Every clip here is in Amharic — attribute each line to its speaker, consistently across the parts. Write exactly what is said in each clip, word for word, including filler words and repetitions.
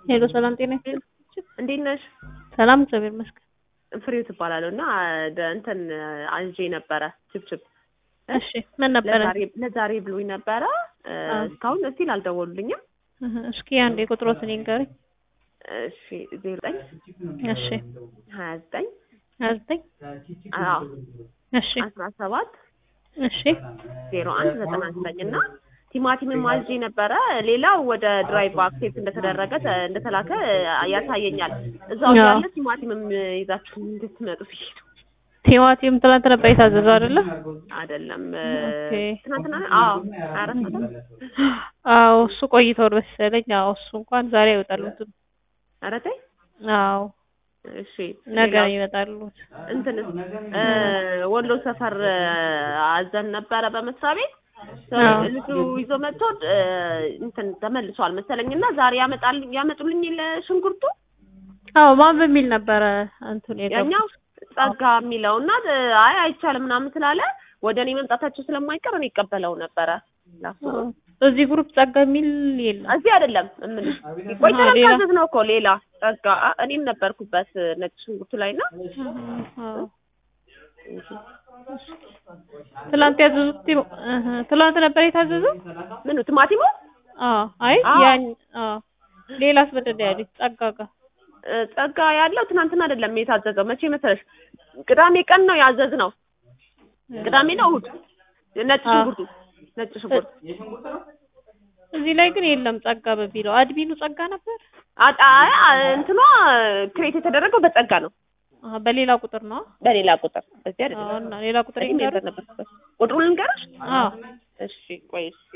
Speaker 1: ሄሎ ሰላም ጤና ይስጥልኝ።
Speaker 2: እንዴት ነሽ?
Speaker 1: ሰላም እግዚአብሔር ይመስገን።
Speaker 2: ፍሬው ትባላለውና እንትን አንጄ ነበረ ችብችብ።
Speaker 1: እሺ ምን ነበረ?
Speaker 2: ለዛሬ ለዛሬ ብሎኝ ነበረ እስካሁን እስቲል አልደወሉልኝም።
Speaker 1: እስኪ አንዴ ቁጥሮትን ይንገረኝ።
Speaker 2: እሺ ዜሮ ዘጠኝ
Speaker 1: እሺ
Speaker 2: ሀያ ዘጠኝ
Speaker 1: ሀያ ዘጠኝ
Speaker 2: አዎ
Speaker 1: እሺ
Speaker 2: አስራ ሰባት
Speaker 1: እሺ
Speaker 2: ዜሮ አንድ ዘጠና ዘጠኝ እና ቲማቲም ማልጂ ነበረ። ሌላው ወደ ድራይቭ አክሴፕት እንደተደረገ እንደተላከ ያሳየኛል። እዛው ያለ ቲማቲምም ይዛችሁ እንድትመጡ ሲሉ
Speaker 1: ቲማቲም ትናንት ነበር የታዘዘው አይደለ?
Speaker 2: አይደለም
Speaker 1: ኦኬ
Speaker 2: ትናንትና አዎ አራት
Speaker 1: አዎ እሱ ቆይተው መሰለኝ። አዎ እሱ እንኳን ዛሬ አይወጣሉትም።
Speaker 2: ኧረ ተይ
Speaker 1: አዎ
Speaker 2: እሺ
Speaker 1: ነገ ይመጣሉት።
Speaker 2: እንትን ወሎ ሰፈር አዘን ነበረ በመስሪያ ቤት ልጁ ይዞ መጥቶ እንትን ተመልሷል መሰለኝና ዛሬ ያመጣል ያመጡልኝ ለሽንኩርቱ።
Speaker 1: አዎ ማን በሚል ነበረ እንትን
Speaker 2: ያኛው ጸጋ የሚለውና አይ አይቻልም ምናምን ስላለ ወደ እኔ መምጣታቸው ስለማይቀር እኔ ይቀበለው ነበረ።
Speaker 1: እዚህ ግሩፕ ጸጋ የሚል የለም።
Speaker 2: እዚህ አይደለም እምልሽ ቆይተን ታዘዝ ነው እኮ ሌላ ጸጋ እኔም ነበርኩበት ነጭ ሽንኩርቱ ላይና
Speaker 1: ትላንት ያዘዙት ትላንት ነበር የታዘዘው።
Speaker 2: ምኑ ቲማቲሙ?
Speaker 1: አዎ አይ ያን አዎ ሌላስ ምንድን ነው ያሉት? ጸጋ ጋር
Speaker 2: ጸጋ ያለው ትናንትና አይደለም የታዘዘው። መቼ መሰለሽ? ቅዳሜ ቀን ነው ያዘዝነው። ቅዳሜ ነው እሑድ ነጭ ሽንኩርቱ ነጭ ሽንኩርት
Speaker 1: እዚህ ላይ ግን የለም ጸጋ በሚለው። አድሚኑ ጸጋ ነበር።
Speaker 2: አይ እንትኗ ክሬት የተደረገው በጸጋ ነው።
Speaker 1: አሃ በሌላ ቁጥር ነው።
Speaker 2: በሌላ ቁጥር እዚህ አይደለም።
Speaker 1: አዎ እና ሌላ ቁጥር ይንገር
Speaker 2: ነበር። ቁጥሩን ልንገርሽ?
Speaker 1: አዎ
Speaker 2: እሺ ቆይ እሺ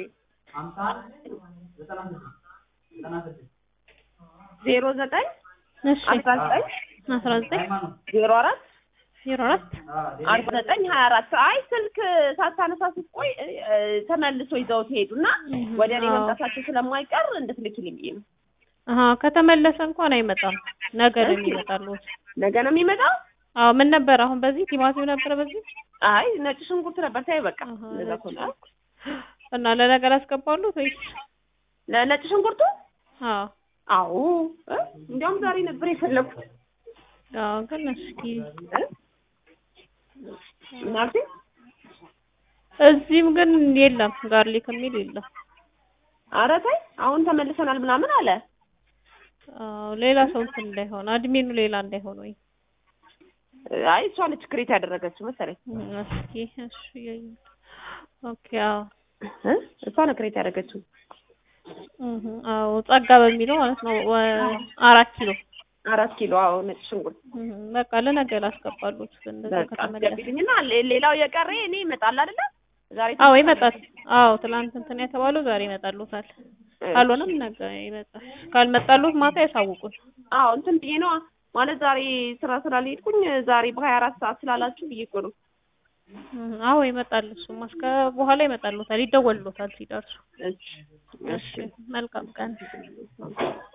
Speaker 2: ዜሮ ዘጠኝ
Speaker 1: እሺ
Speaker 2: አስራ ዘጠኝ
Speaker 1: አስራ ዘጠኝ
Speaker 2: ዜሮ አራት
Speaker 1: ዜሮ አራት
Speaker 2: አርባ ዘጠኝ ሀያ አራት አይ ስልክ ሳታነሳ ስትቆይ ተመልሶ ይዘውት ሄዱና ወደ እኔ መምጣታቸው ስለማይቀር እንድትልኪልኝ ብዬ ነው።
Speaker 1: አሃ ከተመለሰ እንኳን አይመጣም። ነገ ነው የሚመጣው።
Speaker 2: ነገ ነው የሚመጣው?
Speaker 1: አዎ ምን ነበር አሁን በዚህ ቲማቲም ነበር በዚህ?
Speaker 2: አይ ነጭ ሽንኩርት ነበር። ታይ በቃ ለዛ ኮላ
Speaker 1: እና ለነገር አስገባሉት ወይስ
Speaker 2: ለነጭ ሽንኩርቱ?
Speaker 1: አዎ
Speaker 2: አዎ እንዲያውም ዛሬ ነበር የፈለኩት።
Speaker 1: አዎ ግን እስኪ
Speaker 2: ማለት
Speaker 1: እዚህም ግን የለም ጋርሊክ የሚል የለም።
Speaker 2: ኧረ ተይ አሁን ተመልሰናል ምናምን አለ።
Speaker 1: አዎ ሌላ ሰው እንትን እንዳይሆን አድሚኑ ሌላ እንዳይሆን ወይ
Speaker 2: አይ እሷ ነች ክሬት ያደረገችው መሰለኝ።
Speaker 1: እስኪ እሺ ኦኬ አዎ
Speaker 2: እሷ ነች ክሬት ያደረገችው።
Speaker 1: እህ አዎ ጸጋ በሚለው ማለት ነው። አራት ኪሎ
Speaker 2: አራት ኪሎ አዎ ነጭ ሽንኩርት
Speaker 1: በቃ ለነገ ላስገባሉት እንደዛ
Speaker 2: ከተመለሰኝና ሌላው የቀረ እኔ ይመጣል አይደለ? ዛሬ
Speaker 1: አዎ ይመጣል። አዎ ትላንት እንትን የተባለው ዛሬ ይመጣሉታል። ካልሆነም ነገ ይመጣል። ካልመጣሉት ማታ ያሳውቁን።
Speaker 2: አዎ እንትን ብዬ ነው ማለት ዛሬ ስራ ስላልሄድኩኝ ዛሬ በሀያ አራት ሰዓት ስላላችሁ ብዬ እኮ ነው።
Speaker 1: አዎ ይመጣል። እሱማ እስከ በኋላ ይመጣሉታል። ይደወሉታል ሲደርሱ።
Speaker 2: እሺ
Speaker 1: እሺ መልካም ቀን።